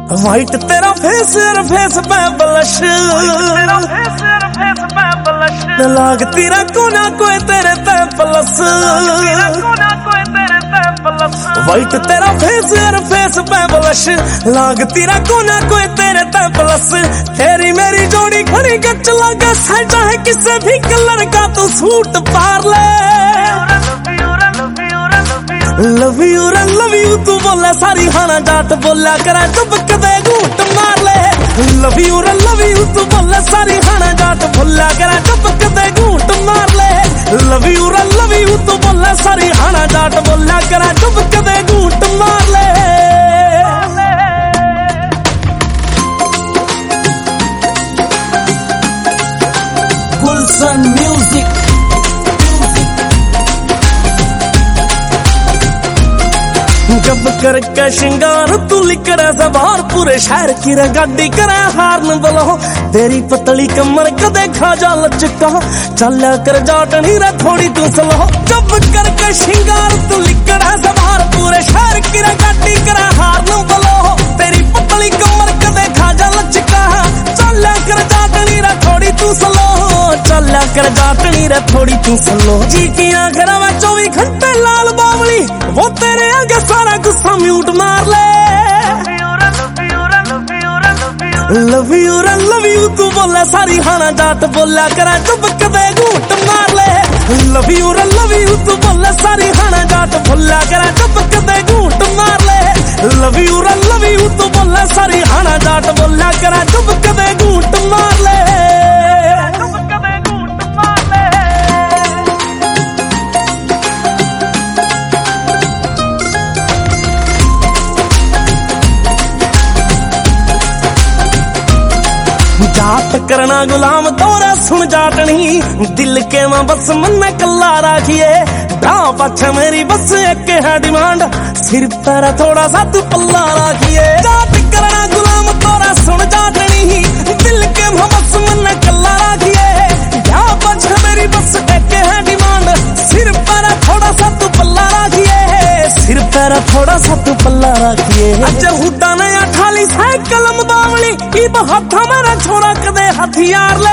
White तेरा face पे blush, लाग तेरा कोना कोई तेरे ते प्लस। वाइट तेरा फेस पे ब्लश, लाग तेरा कोना कोई तेरे ते प्लस। तेरी मेरी जोड़ी खड़ी गच लगा है, चाहे किसी भी कलर का तू सूट पार ले। लव यू तू बोला सारी हाना जाट बोला करा चुप कदे घूट मार ले। लव यू तू बोला सारी हाना जाट बोला करा चुप कदे घूट मार ले। लव यू तू बोला सारी हाना जाट बोला करा चुप कदे घूट मार ले। गुलशन म्यूजिक। जब करके श्रृंगार तू लिकड़ा सवार, पूरे शहर की गाड़ी करे हार्न बोलो। तेरी पतली कमर कदे खा जा लचका, चलिया कर जाटनी रे थोड़ी तू सलो। जब करके श्रृंगार तू लिकड़ा सवार, पूरे शहर की गाड़ी करे हार्न बोलो। तेरी पतली कमर कदे खा जा लचका, चलिया कर जाटनी रे थोड़ी तू सलो। चलिया कर जाटनी रे थोड़ी तू सलो। जी की आखिर में 24 घंटे लाल बावली, वो तेरे आगे सारा गुस्सा म्यूट मार ले। लव यू तू बोला सारी हाना जाट बोला करा चुप कदे घूट मार ले। लव यू तू बोला सारी हाना जाट बोला करा चुप कदे घूट मार ले। लव यू तू बोला सारी हाना जाट बोला करा चुप कदे घूट मार ले। जाट करना गुलाम तोरा सुन जाटनी, दिल के मां बस मन कल्ला राखिए। ब्राह पक्ष मेरी बस एक है डिमांड, सिर पर थोड़ा सा तू पल्ला राखिए। जाट करना गुलाम तोरा सुन जाटनी, दिल के मां बस मन कल्ला राखिए। ब्राह पक्ष मेरी बस एक है डिमांड, सिर पर थोड़ा सा तू पल्ला राखिए। सिर पर थोड़ा सा तू पल्ला राखिए। अच्छा हुड्डा नया ठाली साइकिल बावली, इब हाथ मेरा छोरा कदे हथियार ले।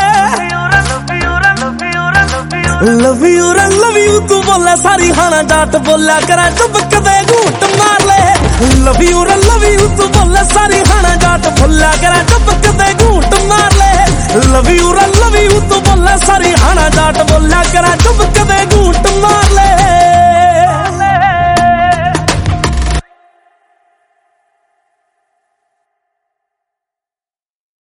लव यू तू बोला सारी हाना जाट बोला करा चुप कदे घूट मार ले। लव यू तू बोला सारी हाना जाट बोला करा चुप कदे घूट मार ले। लव यू तू बोला सारी हाना जाट बोला करा चुप कदे घूट मार ले।